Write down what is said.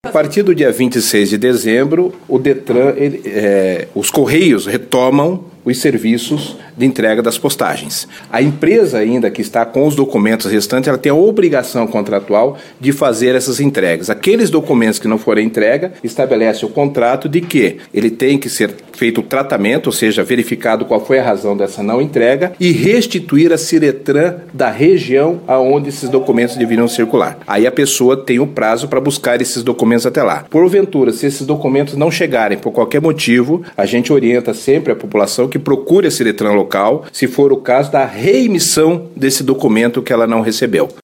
A partir do dia 26 de dezembro, o Detran, os Correios retomam os serviços de entrega das postagens. A empresa ainda que está com os documentos restantes, ela tem a obrigação contratual de fazer essas entregas. Aqueles documentos que não forem entrega, estabelece o contrato de que ele tem que ser feito o tratamento, ou seja, verificado qual foi a razão dessa não entrega e restituir a Ciretran da região aonde esses documentos deveriam circular. Aí a pessoa tem o prazo para buscar esses documentos até lá. Porventura, se esses documentos não chegarem por qualquer motivo, a gente orienta sempre a população que procure a Ciretran local, se for o caso da reemissão desse documento que ela não recebeu.